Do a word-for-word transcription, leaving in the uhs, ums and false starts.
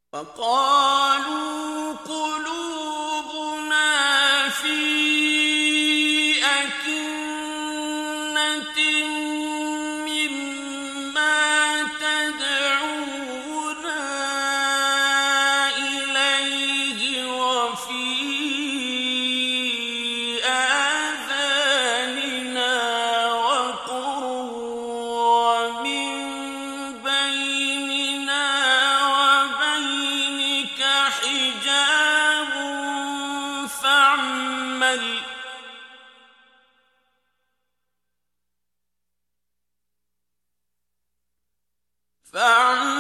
وقالوا قلوبنا في أكنة مما تدعونا إليه وفي آذاننا وقر ومن بيننا وبينك حجاب فاعمل فاعمل